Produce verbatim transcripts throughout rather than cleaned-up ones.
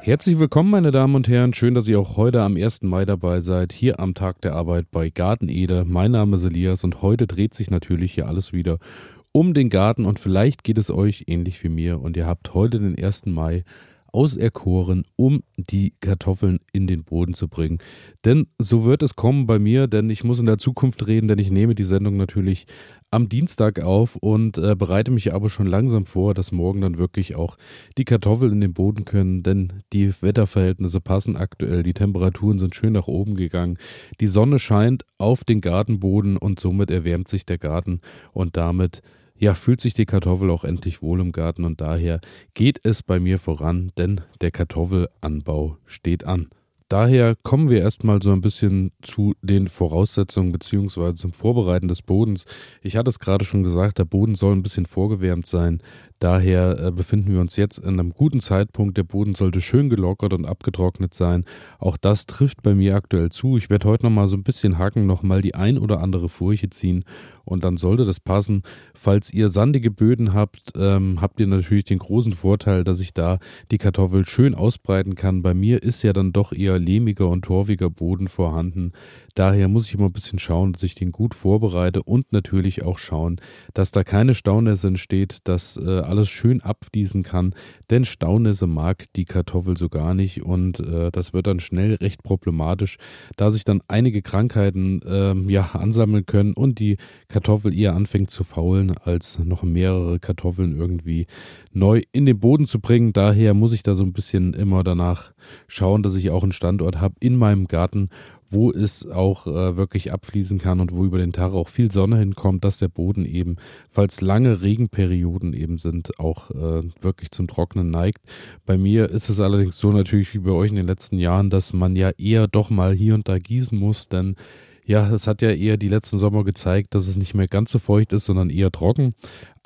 Herzlich willkommen, meine Damen und Herren. Schön, dass ihr auch heute am ersten Mai dabei seid, hier am Tag der Arbeit bei Garten Ede. Mein Name ist Elias und heute dreht sich natürlich hier alles wieder um den Garten und vielleicht geht es euch ähnlich wie mir und ihr habt heute den ersten Mai auserkoren, um die Kartoffeln in den Boden zu bringen. Denn so wird es kommen bei mir, denn ich muss in der Zukunft reden, denn ich nehme die Sendung natürlich am Dienstag auf und äh, bereite mich aber schon langsam vor, dass morgen dann wirklich auch die Kartoffeln in den Boden können, denn die Wetterverhältnisse passen aktuell, die Temperaturen sind schön nach oben gegangen, die Sonne scheint auf den Gartenboden und somit erwärmt sich der Garten und damit ja, fühlt sich die Kartoffel auch endlich wohl im Garten und daher geht es bei mir voran, denn der Kartoffelanbau steht an. Daher kommen wir erstmal so ein bisschen zu den Voraussetzungen bzw. zum Vorbereiten des Bodens. Ich hatte es gerade schon gesagt, der Boden soll ein bisschen vorgewärmt sein. Daher äh, befinden wir uns jetzt in einem guten Zeitpunkt. Der Boden sollte schön gelockert und abgetrocknet sein. Auch das trifft bei mir aktuell zu. Ich werde heute nochmal so ein bisschen hacken, nochmal die ein oder andere Furche ziehen und dann sollte das passen. Falls ihr sandige Böden habt, ähm, habt ihr natürlich den großen Vorteil, dass ich da die Kartoffel schön ausbreiten kann. Bei mir ist ja dann doch eher lehmiger und torfiger Boden vorhanden. Daher muss ich immer ein bisschen schauen, dass ich den gut vorbereite und natürlich auch schauen, dass da keine Staunässe entsteht, dass äh, alles schön abfließen kann, denn Staunässe mag die Kartoffel so gar nicht und äh, das wird dann schnell recht problematisch, da sich dann einige Krankheiten äh, ja, ansammeln können und die Kartoffel eher anfängt zu faulen, als noch mehrere Kartoffeln irgendwie neu in den Boden zu bringen. Daher muss ich da so ein bisschen immer danach schauen, dass ich auch einen Standort habe in meinem Garten, wo es auch äh, wirklich abfließen kann und wo über den Tag auch viel Sonne hinkommt, dass der Boden eben, falls lange Regenperioden eben sind, auch äh, wirklich zum Trocknen neigt. Bei mir ist es allerdings so natürlich wie bei euch in den letzten Jahren, dass man ja eher doch mal hier und da gießen muss, denn ja, es hat ja eher die letzten Sommer gezeigt, dass es nicht mehr ganz so feucht ist, sondern eher trocken.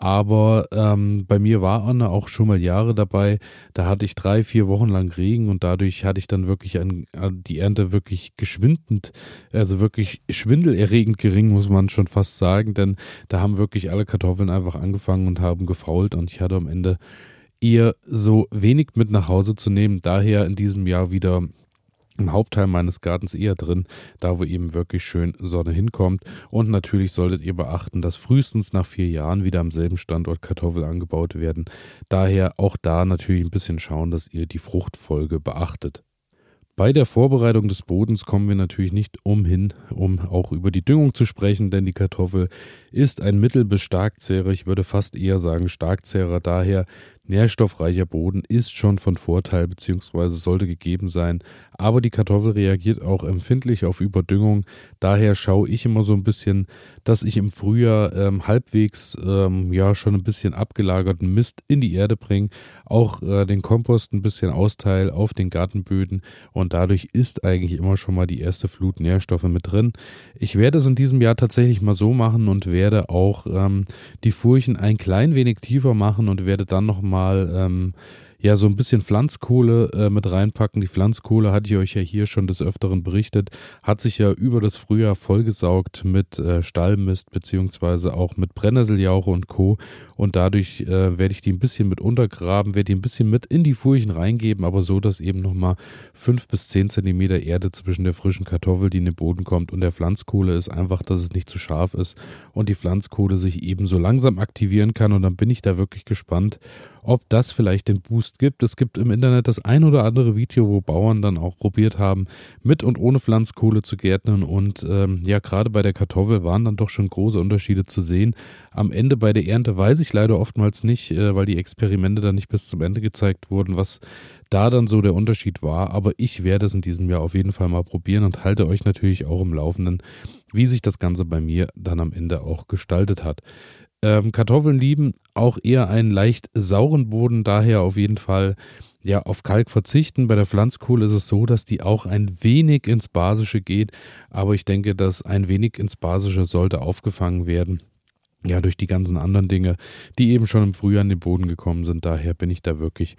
Aber ähm, bei mir waren auch schon mal Jahre dabei, da hatte ich drei, vier Wochen lang Regen und dadurch hatte ich dann wirklich ein, die Ernte wirklich geschwindend, also wirklich schwindelerregend gering, muss man schon fast sagen, denn da haben wirklich alle Kartoffeln einfach angefangen und haben gefault und ich hatte am Ende eher so wenig mit nach Hause zu nehmen. Daher in diesem Jahr wieder im Hauptteil meines Gartens eher drin, da wo eben wirklich schön Sonne hinkommt. Und natürlich solltet ihr beachten, dass frühestens nach vier Jahren wieder am selben Standort Kartoffeln angebaut werden. Daher auch da natürlich ein bisschen schauen, dass ihr die Fruchtfolge beachtet. Bei der Vorbereitung des Bodens kommen wir natürlich nicht umhin, um auch über die Düngung zu sprechen, denn die Kartoffel ist ein Mittel- bis Starkzehrer, ich würde fast eher sagen Starkzehrer, daher nährstoffreicher Boden ist schon von Vorteil bzw. sollte gegeben sein, aber die Kartoffel reagiert auch empfindlich auf Überdüngung, daher schaue ich immer so ein bisschen, dass ich im Frühjahr ähm, halbwegs ähm, ja schon ein bisschen abgelagerten Mist in die Erde bringe, auch äh, den Kompost ein bisschen austeile auf den Gartenböden und dadurch ist eigentlich immer schon mal die erste Flut Nährstoffe mit drin. Ich werde es in diesem Jahr tatsächlich mal so machen und werde auch ähm, die Furchen ein klein wenig tiefer machen und werde dann nochmal ähm, ja so ein bisschen Pflanzkohle äh, mit reinpacken. Die Pflanzkohle hatte ich euch ja hier schon des Öfteren berichtet, hat sich ja über das Frühjahr vollgesaugt mit äh, Stallmist beziehungsweise auch mit Brennnesseljauche und Co. Und dadurch äh, werde ich die ein bisschen mit untergraben, werde die ein bisschen mit in die Furchen reingeben, aber so, dass eben nochmal fünf bis zehn Zentimeter Erde zwischen der frischen Kartoffel, die in den Boden kommt, und der Pflanzkohle ist einfach, dass es nicht zu scharf ist und die Pflanzkohle sich eben so langsam aktivieren kann und dann bin ich da wirklich gespannt, ob das vielleicht den Boost gibt. Es gibt im Internet das ein oder andere Video, wo Bauern dann auch probiert haben, mit und ohne Pflanzkohle zu gärtnern und ähm, ja, gerade bei der Kartoffel waren dann doch schon große Unterschiede zu sehen. Am Ende bei der Ernte weiß ich leider oftmals nicht, äh, weil die Experimente dann nicht bis zum Ende gezeigt wurden, was da dann so der Unterschied war, aber ich werde es in diesem Jahr auf jeden Fall mal probieren und halte euch natürlich auch im Laufenden, wie sich das Ganze bei mir dann am Ende auch gestaltet hat. Ähm, Kartoffeln lieben auch eher einen leicht sauren Boden, daher auf jeden Fall ja auf Kalk verzichten. Bei der Pflanzkohle ist es so, dass die auch ein wenig ins Basische geht, aber ich denke, dass ein wenig ins Basische sollte aufgefangen werden. Ja, durch die ganzen anderen Dinge, die eben schon im Frühjahr in den Boden gekommen sind. Daher bin ich da wirklich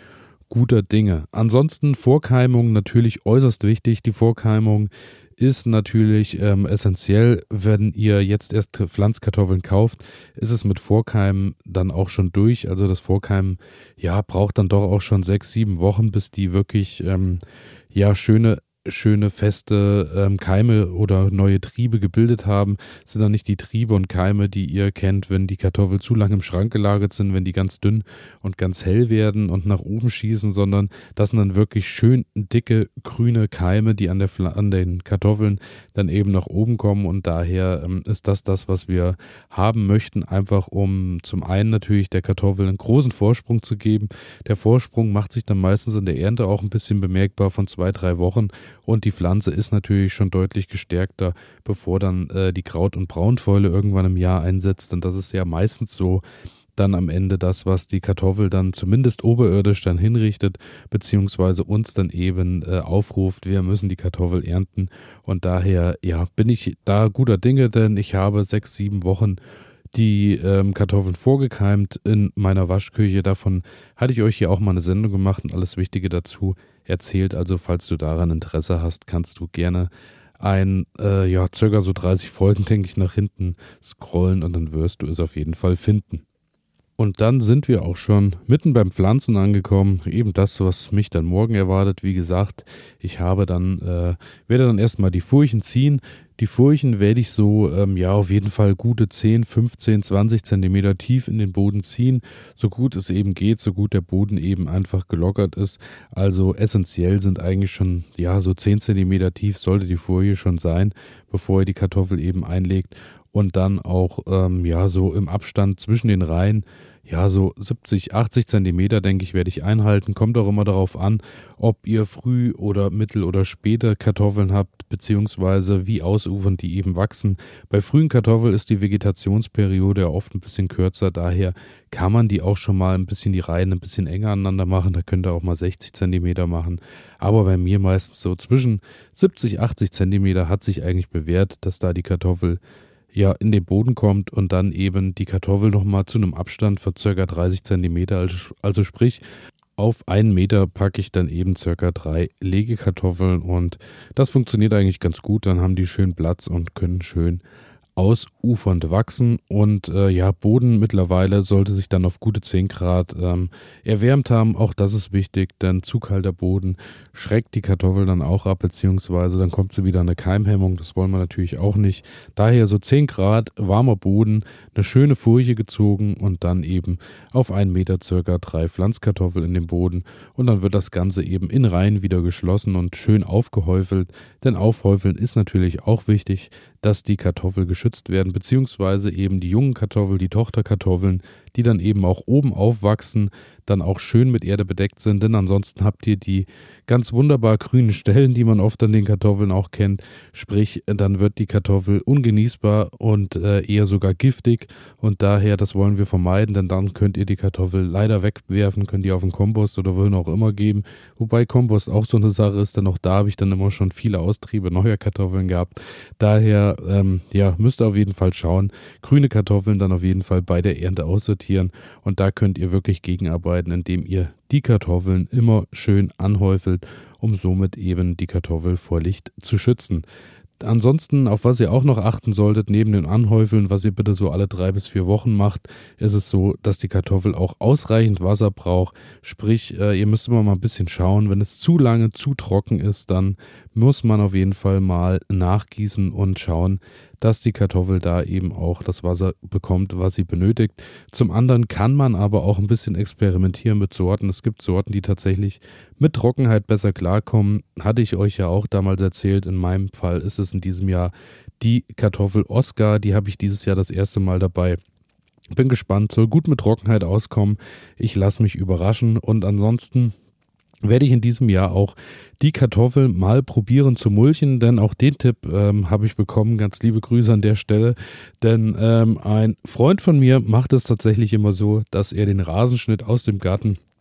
guter Dinge. Ansonsten Vorkeimung natürlich äußerst wichtig. Die Vorkeimung ist natürlich ähm, essentiell. Wenn ihr jetzt erst Pflanzkartoffeln kauft, ist es mit Vorkeimen dann auch schon durch. Also das Vorkeimen, ja, braucht dann doch auch schon sechs, sieben Wochen, bis die wirklich, ähm, ja, schöne schöne feste ähm, Keime oder neue Triebe gebildet haben. Das sind dann nicht die Triebe und Keime, die ihr kennt, wenn die Kartoffeln zu lange im Schrank gelagert sind, wenn die ganz dünn und ganz hell werden und nach oben schießen, sondern das sind dann wirklich schön dicke, grüne Keime, die an, der, an den Kartoffeln dann eben nach oben kommen, und daher ähm, ist das das, was wir haben möchten, einfach um zum einen natürlich der Kartoffel einen großen Vorsprung zu geben. Der Vorsprung macht sich dann meistens in der Ernte auch ein bisschen bemerkbar von zwei, drei Wochen. Und die Pflanze ist natürlich schon deutlich gestärkter, bevor dann äh, die Kraut- und Braunfäule irgendwann im Jahr einsetzt. Und das ist ja meistens so dann am Ende das, was die Kartoffel dann zumindest oberirdisch dann hinrichtet, beziehungsweise uns dann eben äh, aufruft, wir müssen die Kartoffel ernten. Und daher, ja, bin ich da guter Dinge, denn ich habe sechs, sieben Wochen die ähm, Kartoffeln vorgekeimt in meiner Waschküche. Davon hatte ich euch hier auch mal eine Sendung gemacht und alles Wichtige dazu erzählt. Also falls du daran Interesse hast, kannst du gerne ein, äh, ja, circa so dreißig Folgen, denke ich, nach hinten scrollen, und dann wirst du es auf jeden Fall finden. Und dann sind wir auch schon mitten beim Pflanzen angekommen. Eben das, was mich dann morgen erwartet. Wie gesagt, ich habe dann, äh, werde dann erstmal die Furchen ziehen. Die Furchen werde ich so, ähm, ja, auf jeden Fall gute zehn, fünfzehn, zwanzig Zentimeter tief in den Boden ziehen. So gut es eben geht, so gut der Boden eben einfach gelockert ist. Also essentiell sind eigentlich schon, ja, so zehn Zentimeter tief sollte die Furche schon sein, bevor ihr die Kartoffel eben einlegt. Und dann auch, ähm, ja, so im Abstand zwischen den Reihen, ja, so siebzig, achtzig Zentimeter, denke ich, werde ich einhalten. Kommt auch immer darauf an, ob ihr früh oder mittel oder späte Kartoffeln habt, beziehungsweise wie ausufernd die eben wachsen. Bei frühen Kartoffeln ist die Vegetationsperiode ja oft ein bisschen kürzer, daher kann man die auch schon mal ein bisschen die Reihen ein bisschen enger aneinander machen. Da könnt ihr auch mal sechzig Zentimeter machen. Aber bei mir meistens so zwischen siebzig, achtzig Zentimeter hat sich eigentlich bewährt, dass da die Kartoffel ja in den Boden kommt und dann eben die Kartoffel nochmal zu einem Abstand von ca. dreißig Zentimeter, also, also sprich auf einen Meter packe ich dann eben ca. drei Legekartoffeln, und das funktioniert eigentlich ganz gut. Dann haben die schön Platz und können schön ausufernd wachsen, und äh, ja, Boden mittlerweile sollte sich dann auf gute zehn Grad ähm, erwärmt haben. Auch das ist wichtig, denn zu kalter Boden schreckt die Kartoffel dann auch ab, beziehungsweise dann kommt sie wieder eine Keimhemmung. Das wollen wir natürlich auch nicht. Daher so zehn Grad, warmer Boden, eine schöne Furche gezogen und dann eben auf einen Meter circa drei Pflanzkartoffeln in den Boden, und dann wird das Ganze eben in Reihen wieder geschlossen und schön aufgehäufelt, denn aufhäufeln ist natürlich auch wichtig, dass die Kartoffel geschützt werden, beziehungsweise eben die jungen Kartoffeln, die Tochterkartoffeln, die dann eben auch oben aufwachsen, dann auch schön mit Erde bedeckt sind, denn ansonsten habt ihr die ganz wunderbar grünen Stellen, die man oft an den Kartoffeln auch kennt, sprich, dann wird die Kartoffel ungenießbar und äh, eher sogar giftig, und daher, das wollen wir vermeiden, denn dann könnt ihr die Kartoffel leider wegwerfen, könnt ihr auf den Kompost oder wohin auch immer geben, wobei Kompost auch so eine Sache ist, denn auch da habe ich dann immer schon viele Austriebe neuer Kartoffeln gehabt, daher, ähm, ja, müsst ihr auf jeden Fall schauen, grüne Kartoffeln dann auf jeden Fall bei der Ernte aussortieren, und da könnt ihr wirklich gegenarbeiten, indem ihr die Kartoffeln immer schön anhäufelt, um somit eben die Kartoffel vor Licht zu schützen. Ansonsten, auf was ihr auch noch achten solltet, neben dem Anhäufeln, was ihr bitte so alle drei bis vier Wochen macht, ist es so, dass die Kartoffel auch ausreichend Wasser braucht. Sprich, äh, ihr müsst immer mal ein bisschen schauen, wenn es zu lange, zu trocken ist, dann muss man auf jeden Fall mal nachgießen und schauen, dass die Kartoffel da eben auch das Wasser bekommt, was sie benötigt. Zum anderen kann man aber auch ein bisschen experimentieren mit Sorten. Es gibt Sorten, die tatsächlich mit Trockenheit besser klarkommen. Hatte ich euch ja auch damals erzählt. In meinem Fall ist es in diesem Jahr die Kartoffel Oscar. Die habe ich dieses Jahr das erste Mal dabei. Bin gespannt, soll gut mit Trockenheit auskommen. Ich lasse mich überraschen, und ansonsten werde ich in diesem Jahr auch die Kartoffel mal probieren zu mulchen, denn auch den Tipp ähm, habe ich bekommen, ganz liebe Grüße an der Stelle, denn ähm, ein Freund von mir macht es tatsächlich immer so, dass er den Rasenschnitt aus dem Garten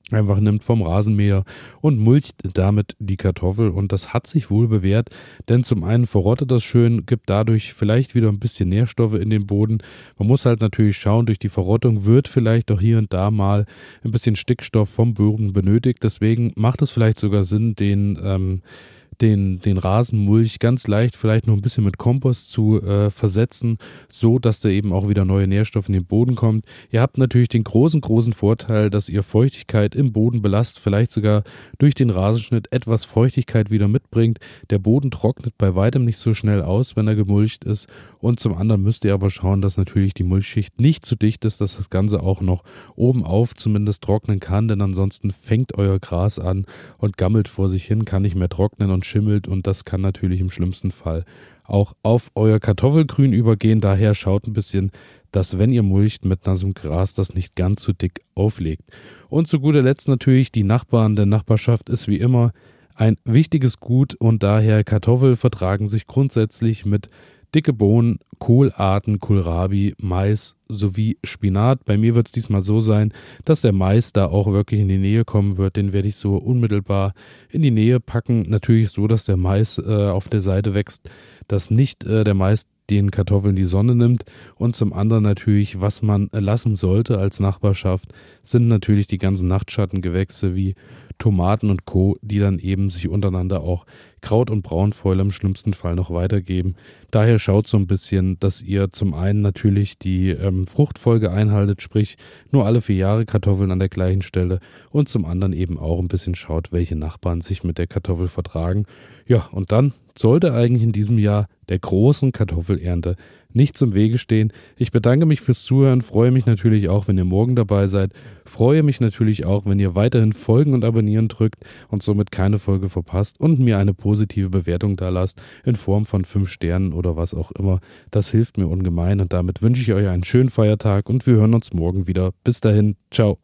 einfach nimmt vom Rasenmäher und mulcht damit die Kartoffel. Und das hat sich wohl bewährt, denn zum einen verrottet das schön, gibt dadurch vielleicht wieder ein bisschen Nährstoffe in den Boden. Man muss halt natürlich schauen, durch die Verrottung wird vielleicht auch hier und da mal ein bisschen Stickstoff vom Boden benötigt. Deswegen macht es vielleicht sogar Sinn, den ähm, den, den Rasenmulch ganz leicht vielleicht noch ein bisschen mit Kompost zu äh, versetzen, so dass da eben auch wieder neue Nährstoffe in den Boden kommt. Ihr habt natürlich den großen, großen Vorteil, dass ihr Feuchtigkeit im Boden belasst, vielleicht sogar durch den Rasenschnitt etwas Feuchtigkeit wieder mitbringt. Der Boden trocknet bei weitem nicht so schnell aus, wenn er gemulcht ist. Und zum anderen müsst ihr aber schauen, dass natürlich die Mulchschicht nicht zu dicht ist, dass das Ganze auch noch oben auf zumindest trocknen kann, denn ansonsten fängt euer Gras an und gammelt vor sich hin, kann nicht mehr trocknen und schimmelt, und das kann natürlich im schlimmsten Fall auch auf euer Kartoffelgrün übergehen. Daher schaut ein bisschen, dass, wenn ihr mulcht mit nassem Gras, das nicht ganz so dick auflegt. Und zu guter Letzt natürlich die Nachbarn. Der Nachbarschaft ist wie immer ein wichtiges Gut, und daher Kartoffeln vertragen sich grundsätzlich mit dicke Bohnen, Kohlarten, Kohlrabi, Mais sowie Spinat. Bei mir wird es diesmal so sein, dass der Mais da auch wirklich in die Nähe kommen wird. Den werde ich so unmittelbar in die Nähe packen. Natürlich so, dass der Mais äh, auf der Seite wächst, dass nicht äh, der Mais den Kartoffeln die Sonne nimmt. Und zum anderen natürlich, was man lassen sollte als Nachbarschaft, sind natürlich die ganzen Nachtschattengewächse wie Tomaten und Co., die dann eben sich untereinander auch Kraut- und Braunfäule im schlimmsten Fall noch weitergeben. Daher schaut so ein bisschen, dass ihr zum einen natürlich die ähm, Fruchtfolge einhaltet, sprich nur alle vier Jahre Kartoffeln an der gleichen Stelle, und zum anderen eben auch ein bisschen schaut, welche Nachbarn sich mit der Kartoffel vertragen. Ja, und dann sollte eigentlich in diesem Jahr der großen Kartoffelernte nichts im Wege stehen. Ich bedanke mich fürs Zuhören, freue mich natürlich auch, wenn ihr morgen dabei seid, freue mich natürlich auch, wenn ihr weiterhin Folgen und Abonnieren drückt und somit keine Folge verpasst und mir eine positive Bewertung da lasst in Form von fünf Sternen oder was auch immer. Das hilft mir ungemein, und damit wünsche ich euch einen schönen Feiertag und wir hören uns morgen wieder. Bis dahin, ciao.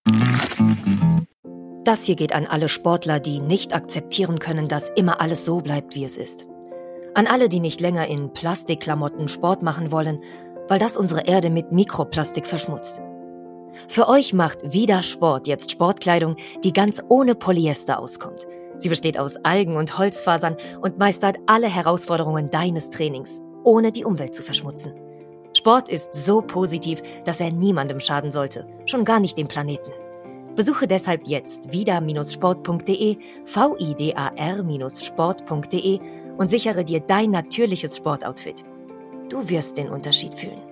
Das hier geht an alle Sportler, die nicht akzeptieren können, dass immer alles so bleibt, wie es ist. An alle, die nicht länger in Plastikklamotten Sport machen wollen, weil das unsere Erde mit Mikroplastik verschmutzt. Für euch macht Vida Sport jetzt Sportkleidung, die ganz ohne Polyester auskommt. Sie besteht aus Algen und Holzfasern und meistert alle Herausforderungen deines Trainings, ohne die Umwelt zu verschmutzen. Sport ist so positiv, dass er niemandem schaden sollte, schon gar nicht dem Planeten. Besuche deshalb jetzt vida Sport punkt de, V I D A R Sport punkt de und sichere dir dein natürliches Sportoutfit. Du wirst den Unterschied fühlen.